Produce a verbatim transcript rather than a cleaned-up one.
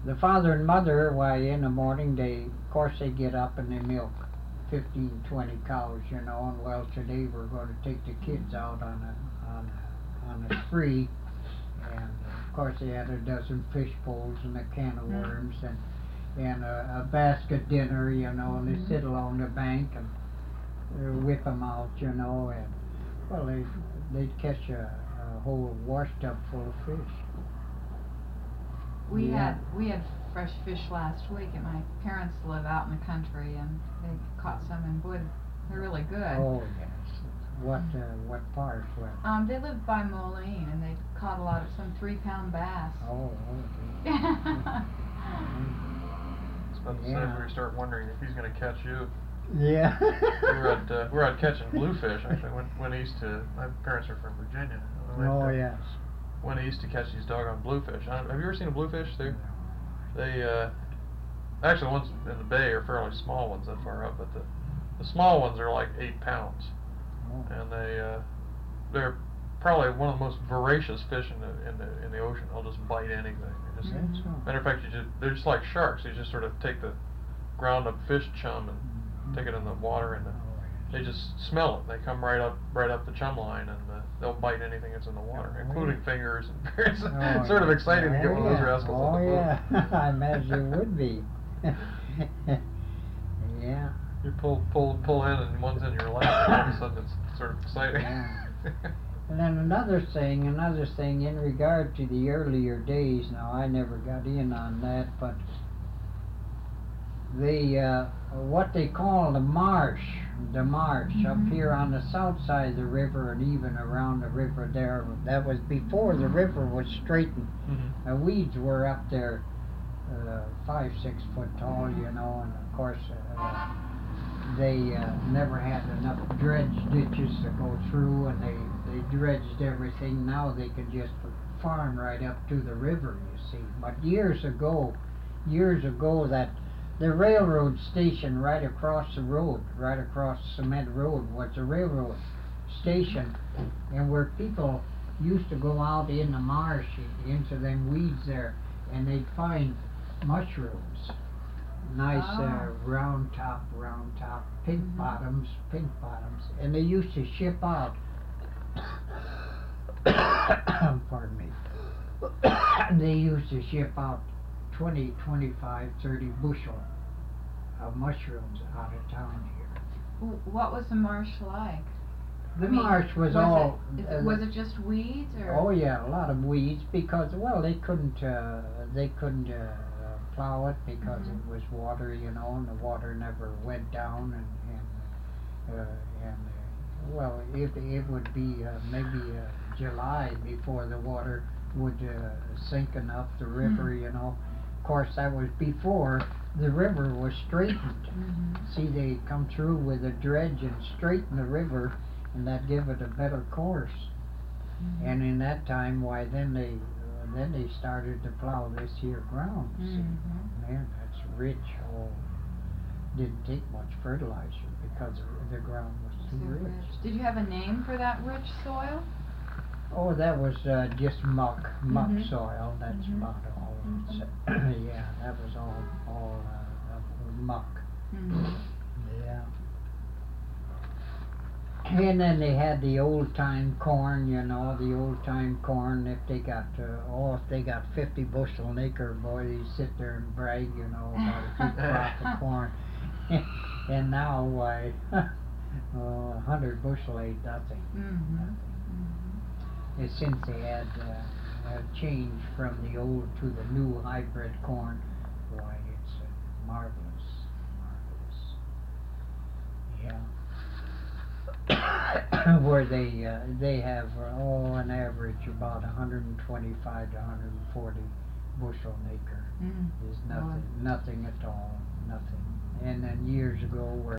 the father and mother, why, in the morning, they, of course, they get up and they milk fifteen, twenty cows, you know, and well, today we're going to take the kids out on a, on a, on a spree, and of course they had a dozen fish bowls and a can of worms and, and a, a basket dinner, you know, and they sit along the bank and uh, whip them out, you know, and, well, they, they'd catch a, a whole wash tub full of fish. We Yeah. had we had fresh fish last week, and my parents live out in the country, and they caught some, and boy, they're really good. Oh, yes. What, uh, what part? What? Um, they live by Moline, and they caught a lot of some three-pound bass. Oh, okay. I was about to say, Yeah. we were start wondering if he's going to catch you. Yeah. we were out, uh, we were out catching bluefish. Actually, went went east to. My parents are from Virginia. We went Oh, to- yes. Went east to catch these doggone bluefish. I don't- Have you ever seen a bluefish? They, they, uh, actually, the ones in the bay are fairly small ones that far up, but the, the small ones are like eight pounds, Oh. and they, uh, they're probably one of the most voracious fish in the in the in the ocean. They'll just bite anything. They just, That's all. matter of fact, you just they're just like sharks. You just sort of take the ground up fish chum and take it in the water, and the, they just smell it. They come right up right up the chum line, and uh, they'll bite anything that's in the water, Oh, including yeah. fingers. And it's Oh, sort of yeah. exciting to get Oh, one of those yeah. rascals oh, on the boat. yeah. I imagine it would be. Yeah. You pull pull pull in, and one's in your lap, and all of a sudden it's sort of exciting. Yeah. And then another thing, another thing in regard to the earlier days, now I never got in on that, but the, uh, what they call the marsh, the marsh up here on the south side of the river and even around the river there, that was before the river was straightened. Mhm. Uh, weeds were up there uh, five, six foot tall, you know, and of course uh, they uh, never had enough dredge ditches to go through, and they, they dredged everything. Now they can just farm right up to the river, you see. But years ago, years ago, that the railroad station right across the road, right across Cement Road, was a railroad station, and where people used to go out in the marsh into them weeds there, and they'd find mushrooms, nice uh, Oh. round top, round top, pink Mhm. bottoms, pink bottoms, and they used to ship out. Pardon me. They used to ship out twenty, twenty-five, thirty bushel of mushrooms out of town here. W- What was the marsh like? The I mean, marsh was, was all. It, is uh, it, was it just weeds, or? Oh yeah, a lot of weeds because well they couldn't uh, they couldn't uh, plow it because Mhm. it was water, you know, and the water never went down, and and uh, and uh, well it it would be uh, maybe uh, July before the water would uh, sink enough the river, Mm. you know. Of course that was before the river was straightened. Mhm. See, they come through with a dredge and straighten the river, and that give it a better course. Mhm. And in that time, why then they uh, then they started to plow this here ground. See, Mhm. man, that's rich. Oh, didn't take much fertilizer because the the ground was too So rich. rich. Did you have a name for that rich soil? Oh, that was uh, just muck, muck Mhm. soil. That's Mhm. about all. Mhm. It's, yeah, that was all all uh, uh, muck. Mhm. Yeah. And then they had the old time corn, you know, the old time corn. If they got, uh, oh, if they got fifty bushel an acre, boy, they sit there and brag, you know, about a big crop of corn. And now, why, oh, a hundred bushel ain't nothing. Mhm. Nothing. Mhm. And since they had uh, uh, changed from the old to the new hybrid corn, why, it's uh, marvelous, marvelous. Yeah. Where they uh, they have uh, oh an average about one hundred twenty-five to one hundred forty bushel an acre Mm. is Wow. nothing nothing at all, nothing. And then years ago where